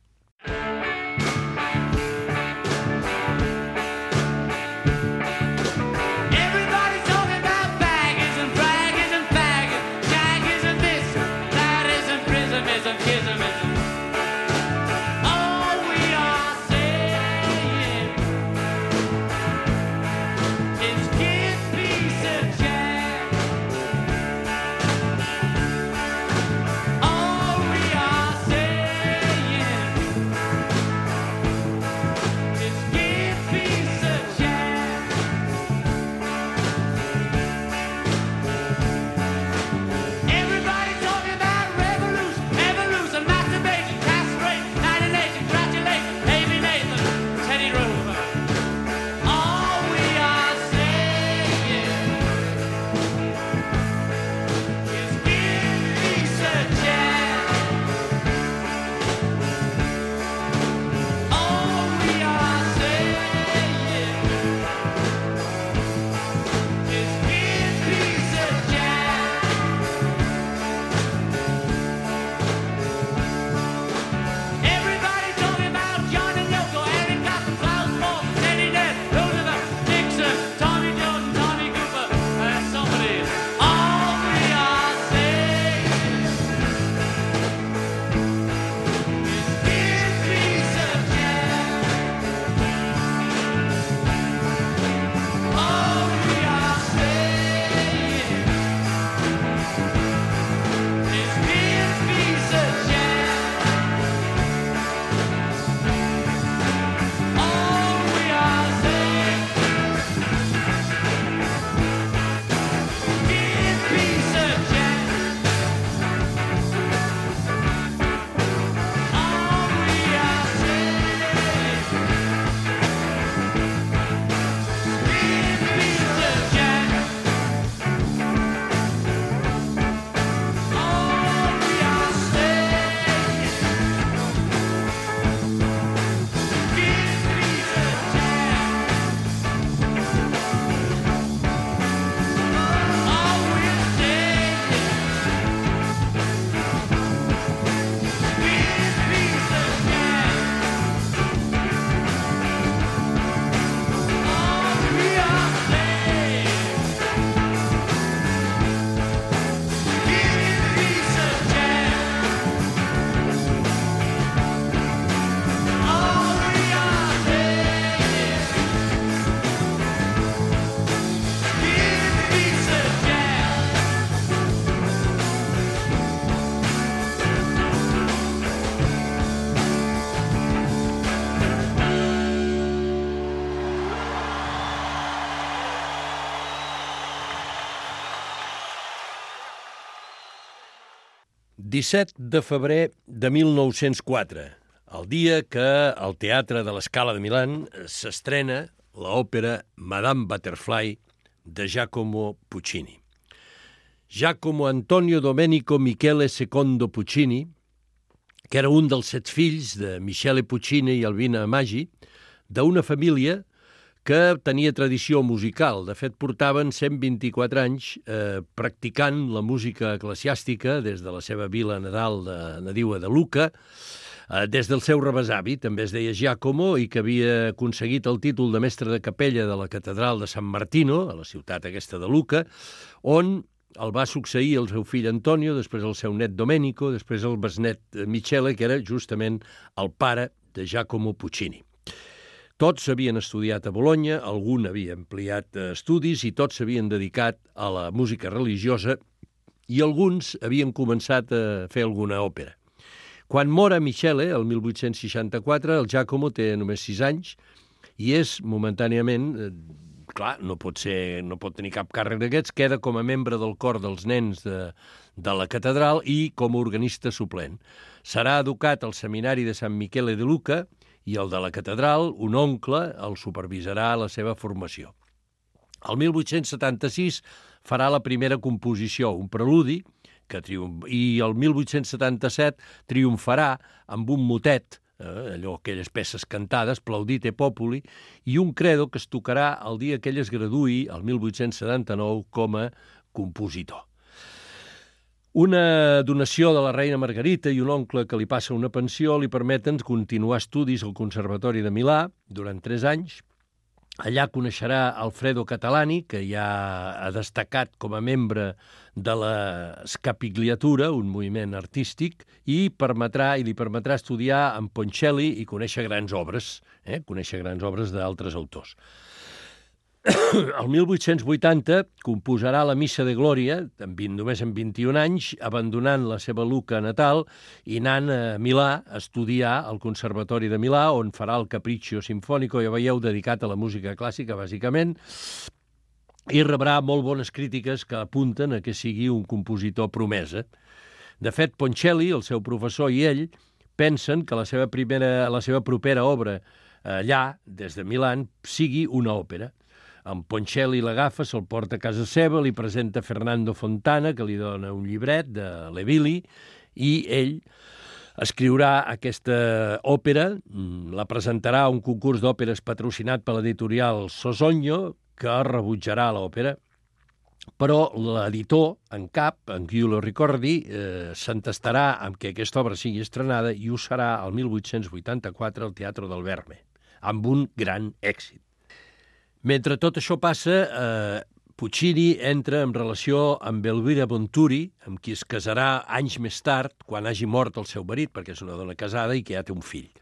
...17 de febrer de 1904, el dia que al Teatre de l'Scala de Milà s'estrena l'òpera Madame Butterfly de Giacomo Puccini. Giacomo Antonio Domenico Michele II Puccini, que era un dels 7 fills de Michele Puccini i Albina Maggi, d'una família que tenia tradició musical. De fet, portaven 124 anys practicant la música eclesiàstica des de la seva vila nadiua de Lucca, des del seu rebesavi, també es deia Giacomo, i que havia aconseguit el títol de mestre de capella de la catedral de San Martino, a la ciutat aquesta de Lucca, on el va succeir el seu fill Antonio, després el seu net Domenico, després el besnet Michele, que era justament el pare de Giacomo Puccini. Tots havien estudiat a Bologna, algun havia ampliat estudis i tots s'havien dedicat a la música religiosa i alguns havien començat a fer alguna òpera. Quan mora Michele, el 1864, el Giacomo té només 6 anys i és momentàniament... Clar, no pot tenir cap càrrec d'aquests, queda com a membre del cor dels nens de la catedral i com a organista suplent. Serà educat al seminari de Sant Michele de Lucca i el de la catedral, un oncle, el supervisarà la seva formació. El 1876 farà la primera composició, un preludi, i el 1877 triomfarà amb un motet, aquelles peces cantades, Plaudite Populi, i un credo que es tocarà el dia que ell es graduï, el 1879, com a compositor. Una donació de la reina Margarita i un oncle que li passa una pensió li permeten continuar estudis al Conservatori de Milà durant 3 anys. Allà coneixerà Alfredo Catalani, que ja ha destacat com a membre de la Scapigliatura, un moviment artístic, i li permetrà estudiar amb Ponchielli i conèixer grans obres d'altres autors. El 1880 composarà la Missa de Glòria, només amb 21 anys, abandonant la seva Lucca natal i anant a Milà a estudiar al Conservatori de Milà, on farà el Capriccio Sinfonico, ja veieu, dedicat a la música clàssica, bàsicament, i rebrà molt bones crítiques que apunten a que sigui un compositor promesa. De fet, Ponchielli, el seu professor, i ell pensen que la seva propera obra allà, des de Milan, sigui una òpera. En Ponchielli l'agafa, se'l porta a casa seva, li presenta Fernando Fontana, que li dona un llibret de Levilli, i ell escriurà aquesta òpera, la presentarà a un concurs d'òperes patrocinat per l'editorial Sosogno, que rebutjarà l'òpera, però l'editor en cap, en Giulio Ricordi, s'entestarà amb que aquesta obra sigui estrenada i ho serà el 1884 al Teatro del Verme, amb un gran èxit. Mentre tot això passa, Puccini entra en relació amb Elvira Bonturi, amb qui es casarà anys més tard, quan hagi mort el seu marit, perquè és una dona casada i que ja té un fill.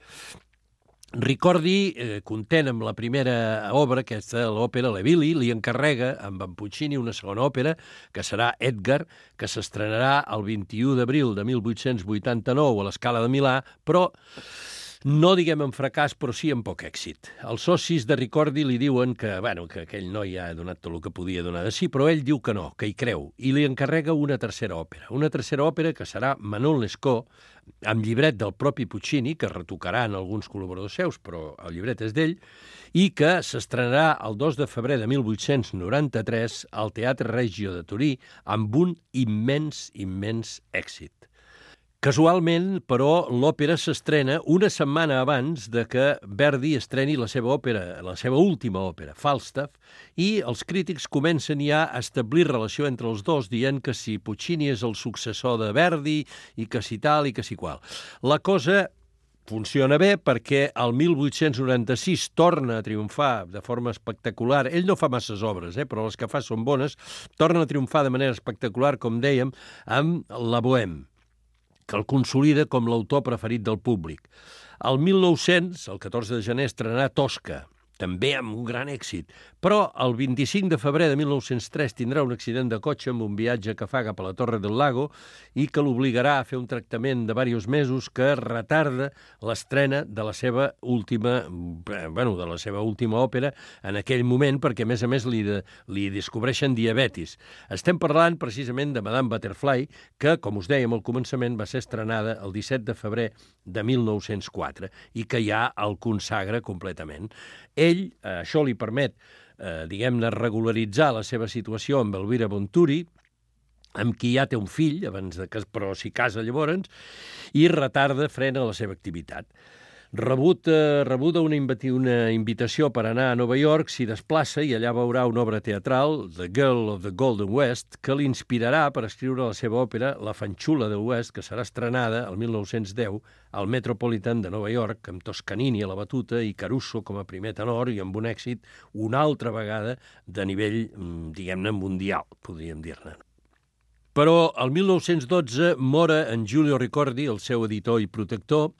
Ricordi, content amb la primera obra, aquesta, l'òpera Levilli, li encarrega amb en Puccini una segona òpera, que serà Edgar, que s'estrenarà el 21 d'abril de 1889 a l'Scala de Milà, però no diguem en fracàs, però sí amb poc èxit. Els socis de Ricordi li diuen que aquell noi ja ha donat tot el que podia donar de si, però ell diu que no, que hi creu, i li encarrega una tercera òpera que serà Manon Lescaut, amb llibret del propi Puccini, que retocaran alguns col·laboradors seus, però el llibret és d'ell, i que s'estrenarà el 2 de febrer de 1893 al Teatre Regio de Torí amb un immens èxit. Casualment, però, l'òpera s'estrena una setmana abans de que Verdi estreni la seva última òpera, Falstaff, i els crítics comencen ja a establir relació entre els dos, dient que si Puccini és el successor de Verdi i que si tal i que si qual. La cosa funciona bé perquè el 1896 torna a triomfar de forma espectacular. Ell no fa masses obres, però les que fa són bones. Torna a triomfar de manera espectacular, com dèiem, amb La Bohème, que el consolida com l'autor preferit del públic. El 1900, el 14 de gener, estrenarà Tosca, també amb un gran èxit. Però el 25 de febrer de 1903 tindrà un accident de cotxe amb un viatge que fa cap a la Torre del Lago i que l'obligarà a fer un tractament de diversos mesos que retarda l'estrena de la seva última òpera en aquell moment, perquè a més li descobreixen diabetis. Estem parlant precisament de Madame Butterfly, que, com us dèiem al començament, va ser estrenada el 17 de febrer de 1904 i que ja el consagra completament. Ell, això li permet, regularitzar la seva situació amb Elvira Bonturi amb qui ja té un fill, però s'hi casa llavors, i frena la seva activitat. Rebuda una invitació per anar a Nova York, s'hi desplaça i allà veurà una obra teatral, The Girl of the Golden West, que l'inspirarà per escriure la seva òpera La Fanxula del West, que serà estrenada el 1910 al Metropolitan de Nova York, amb Toscanini a la batuta i Caruso com a primer tenor i amb un èxit una altra vegada de nivell, diguem-ne, mundial, podríem dir-ne. Però el 1912 mora en Giulio Ricordi, el seu editor i protector,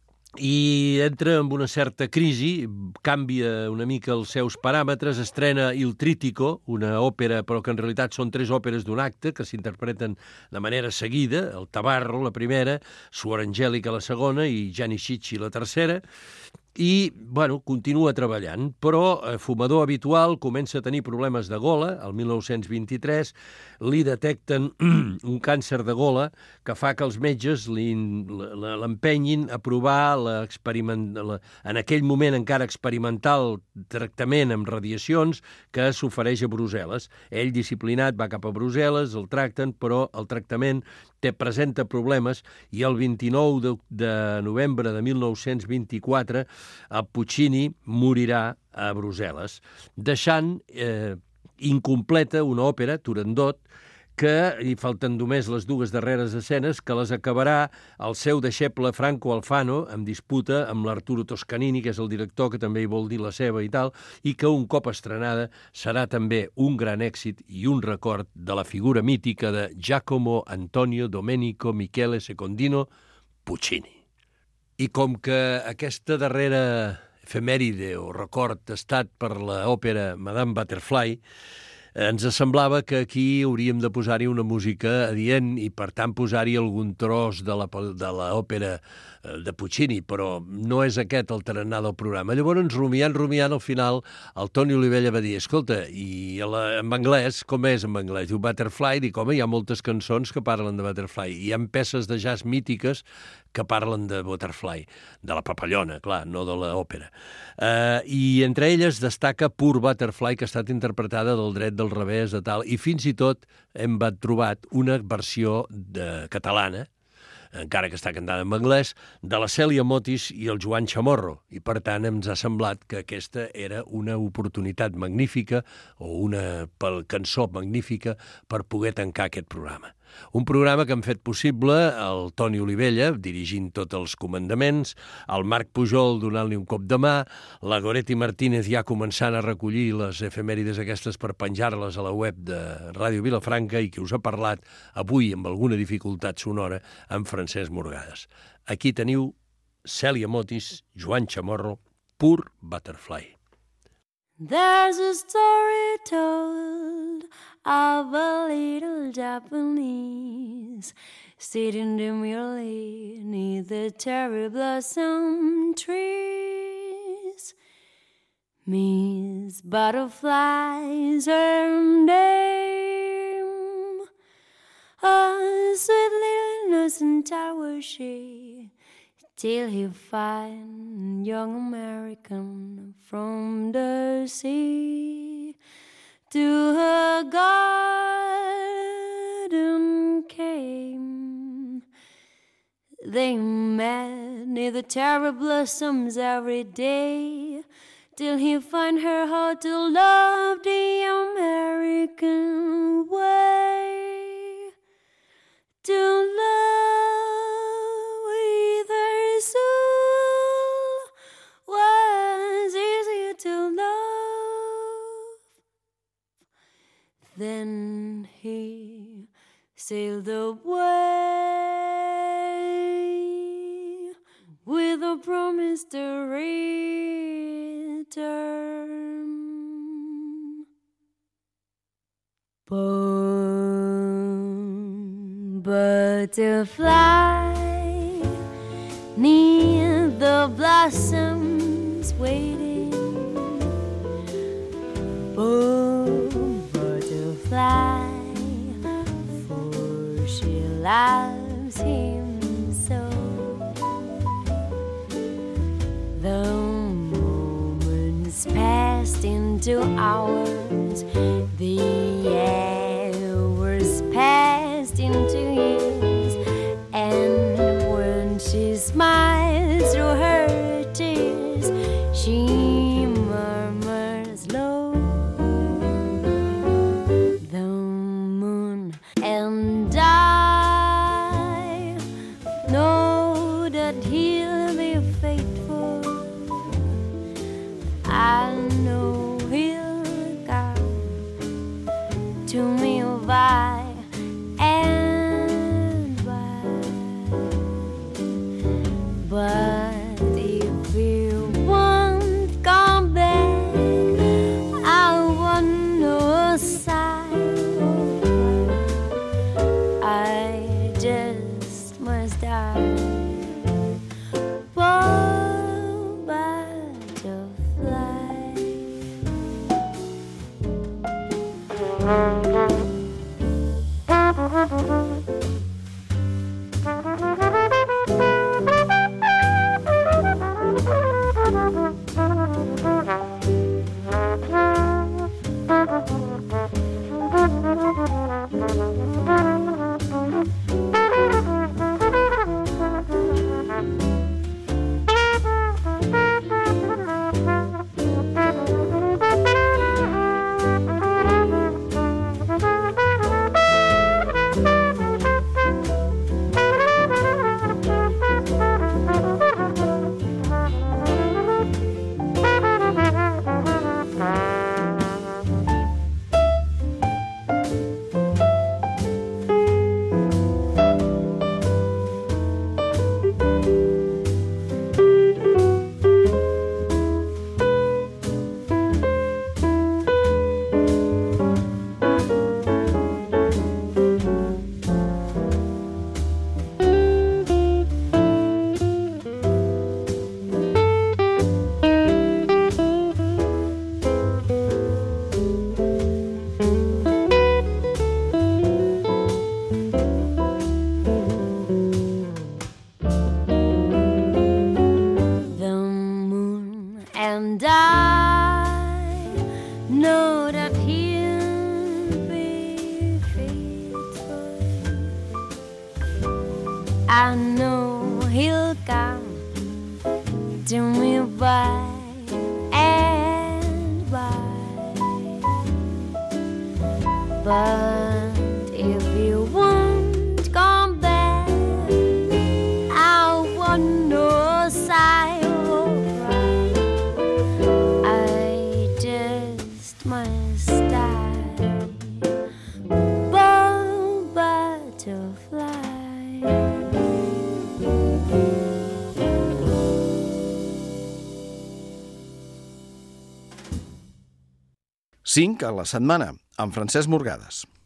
i entra en una certa crisi, canvia una mica els seus paràmetres, estrena Il Trítico, una òpera, però que en realitat són 3 òperes d'un acte que s'interpreten de manera seguida, el Tabarro, la primera, Suor Angèlica, la segona, i Gianni Schicchi, la tercera, i, bueno, continua treballant, però fumador habitual, comença a tenir problemes de gola, el 1923 li detecten un càncer de gola que fa que els metges l'empenyin a provar en aquell moment encara experimental tractament amb radiacions que s'ofereix a Brussel·les. Ell, disciplinat, va cap a Brussel·les, el tracten, però el tractament presenta problemes i el 29 de novembre de 1924 el Puccini morirà a Brussel·les, deixant incompleta una òpera, Turandot, que hi falten només les 2 darreres escenes, que les acabarà el seu deixeble Franco Alfano en disputa amb l'Arturo Toscanini, que és el director, que també hi vol dir la seva i tal, i que un cop estrenada serà també un gran èxit i un record de la figura mítica de Giacomo Antonio Domenico Michele Secondino Puccini. I com que aquesta darrera efemèride o record ha estat per l'òpera Madame Butterfly, ens semblava que aquí hauríem de posar-hi una música adient i, per tant, posar-hi algun tros de l'òpera de Puccini, però no és aquest el tarannà del programa. Llavors, rumiant, al final, el Toni Olivella va dir, escolta, i en anglès, com és en anglès? Diu Butterfly, dic, home, hi ha moltes cançons que parlen de Butterfly, i hi ha peces de jazz mítiques que parlen de Butterfly, de la papallona, clar, no de l'òpera. I entre elles destaca Poor Butterfly, que ha estat interpretada del dret del revés, de tal, i fins i tot hem trobat una versió catalana, encara que està cantada en anglès, de la Cèlia Motis i el Joan Chamorro, i per tant ens ha semblat que aquesta era una oportunitat magnífica o una cançó magnífica per poder tancar aquest programa. Un programa que han fet possible el Toni Olivella, dirigint tots els comandaments, el Marc Pujol donant-li un cop de mà, la Goretti Martínez ja començant a recollir les efemèrides aquestes per penjar-les a la web de Ràdio Vilafranca i qui us ha parlat avui amb alguna dificultat sonora amb Francesc Morgades. Aquí teniu Cèlia Motis, Joan Chamorro, Poor Butterfly. There's a story told of a little Japanese sitting demurely neath the cherry blossom trees. Miss Butterfly's her name, a sweet little innocent child was she, till he find young American from the sea. To her garden came. They met near the cherry blossoms every day, till he find her heart to love the American way. To love with her soul was easier to love. Then he sailed away with a promise to return. Butterfly near the blossoms waiting. Butterfly, for she loves him so. The moments passed into hours, the hours passed And I know that he'll be faithful. I know he'll come to me by and by. But if you won't come back, I want no sign. Cinc a la setmana, amb Francesc Morgades.